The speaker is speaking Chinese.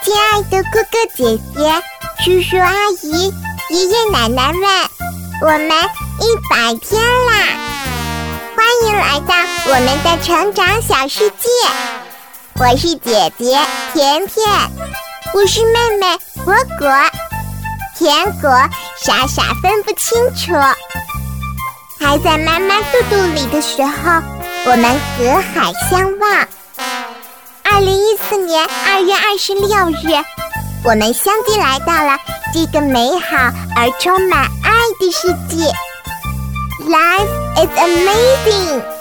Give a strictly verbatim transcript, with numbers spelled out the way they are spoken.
亲爱的哥哥姐姐、叔叔阿姨、爷爷奶奶们，我们一百天啦！欢迎来到我们的成长小世界。我是姐姐甜甜，我是妹妹果果。甜果傻傻分不清楚，还在妈妈肚肚里的时候，我们隔海相望。二零一四年二月二十六日，我们相继来到了这个美好而充满爱的世界。Life is amazing!